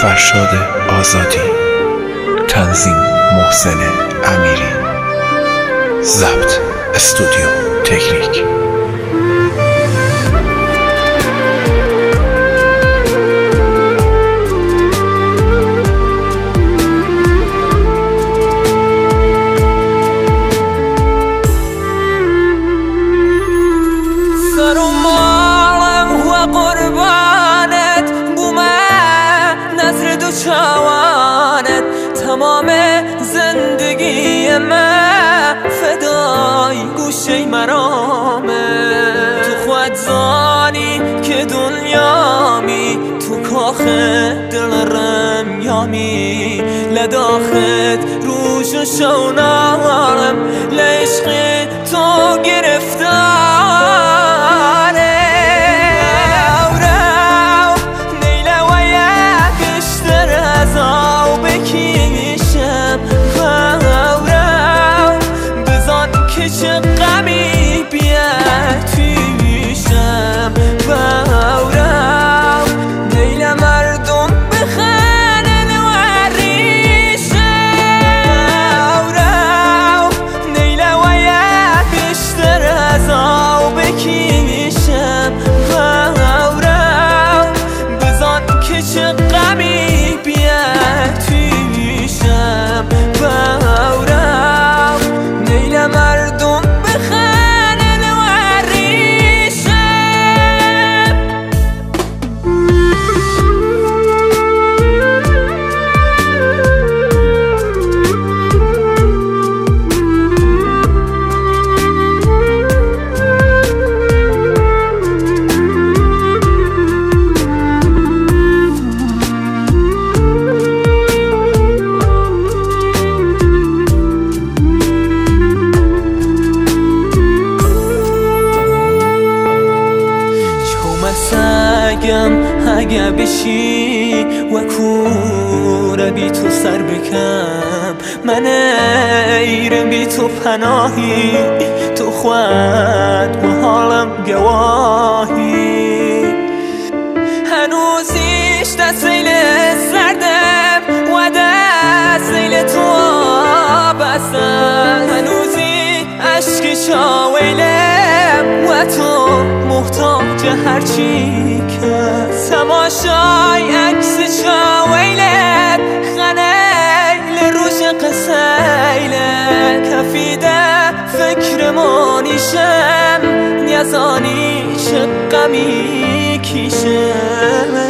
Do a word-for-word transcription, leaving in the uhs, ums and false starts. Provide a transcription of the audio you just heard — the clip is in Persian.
فرشاد آزادی، تنظیم محسن امیری، ضبط استودیو تکنیک. چوانت تمام زندگی من فدای گوشه مرامه. تو خود زانی که دنیامی تو کاخ دلرم یامی لداخت روش و شونارم لعشق تو گرفتاره. چه غمی بیاد تویشم باورم دیل مردم بخنن و ریشم باورم دیل و یک بیشتر از آب بکیشم باورم بزن که چه غمی بیاد تویشم باورم دیل مردم سگم اگه بشی و کوره بی تو سر بکم من ایرم بی تو پناهی تو خود و حالم گواهی هنوزیش دست سیل سردم و دست سیل تو بستم هنوزی عشق شاویلم و تو محتاج هرچی که تماشای عکس شاویلت خنیل روش قسیلت کفیده فکر مانیشم نیزانی شقمی کیشم